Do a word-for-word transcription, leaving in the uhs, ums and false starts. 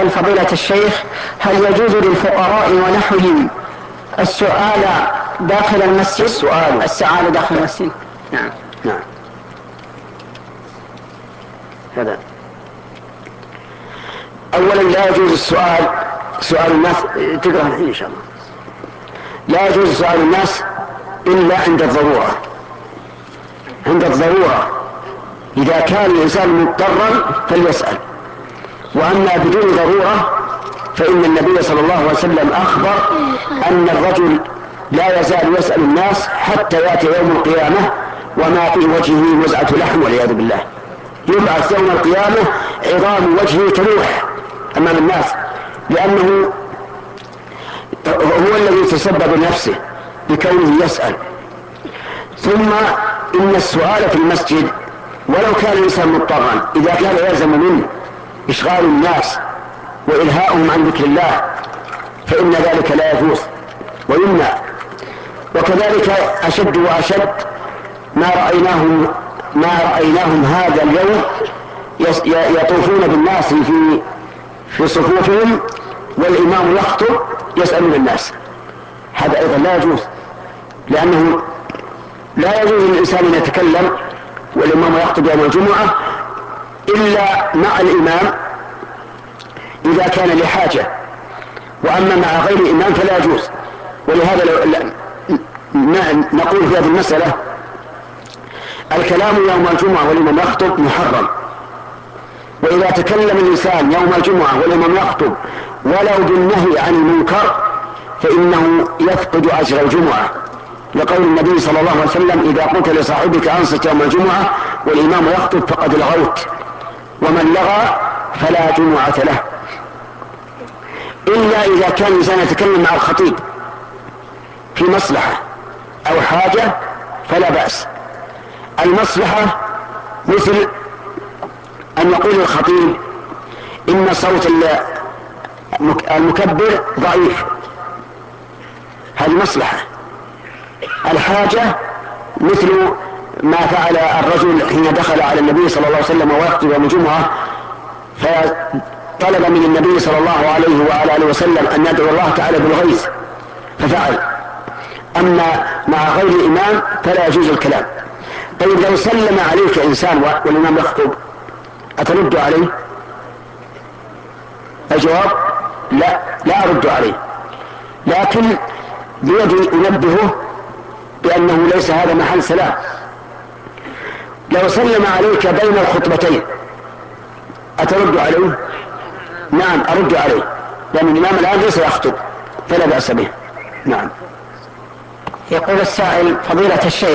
سائل: فضيلة الشيخ، هل يجوز للفقراء ونحوهم السؤال داخل المسجد؟ السؤال السؤال داخل المسجد. نعم نعم هذا. أولا لا يجوز السؤال سؤال الناس، تقرأ الحين إن شاء الله. لا يجوز سؤال الناس إلا عند الضرورة. عند الضرورة إذا كان الإنسان مضطرا فليسأل، وأما بدون ضرورة فإن النبي صلى الله عليه وسلم أخبر أن الرجل لا يزال يسأل الناس حتى يأتي يوم القيامة وما في وجهه وزعة لحم والعياذ بالله. يبعث يوم القيامة عظام وجهه تلوح أمام الناس، لأنه هو الذي تسبب نفسه بكونه يسأل. ثم إن السؤال في المسجد ولو كان الإنسان مضطرا، إذا كان يلزم منه إشغال الناس وإلهاؤهم عن ذكر الله فإن ذلك لا يجوز ويمنع. وكذلك أشد وأشد ما رأيناهم ما رأيناهم هذا اليوم يطوفون بالناس في في صفوفهم والإمام يخطب يسألون الناس. هذا أيضا لا يجوز، لأنه لا يجوز للإنسان أن يتكلم والإمام يخطب يوم الجمعة إلا مع الإمام إذا كان لحاجة، وأما مع غير الإمام فلا يجوز. ولهذا نقول في هذه المسألة: الكلام يوم الجمعة والإمام يخطب محرم، وإذا تكلم الإنسان يوم الجمعة والإمام يخطب ولو بالنهي عن المنكر فإنه يفقد أجر الجمعة، لقول النبي صلى الله عليه وسلم: إذا قلت لصاحبك أنصت يوم الجمعة والإمام يخطب فقد لغوت، ومن لغى فلا جمعة له. إلا إذا كان الإنسان يتكلم مع الخطيب في مصلحة أو حاجة فلا بأس. المصلحة مثل أن يقول الخطيب: إن صوت المكبر ضعيف، هذه مصلحة. الحاجة مثل ما فعل الرجل حين دخل على النبي صلى الله عليه وسلم ويخطب يوم الجمعة فطلب من النبي صلى الله عليه وعلى آله وسلم أن يدعو الله تعالى بالغيث ففعل. أما مع غير الإمام فلا يجوز الكلام. طيب لو سلم عليك إنسان والإمام يخطب أترد عليه؟ الجواب: لا لا أرد عليه، لكن بيدي أنبهه بأنه ليس هذا محل سلام. لو سلم عليك بين الخطبتين أترد عليه؟ نعم أرد عليه، لأن الإمام الآن ليس يخطب فلا بأس به. نعم. يقول السائل: فضيلة الشيخ،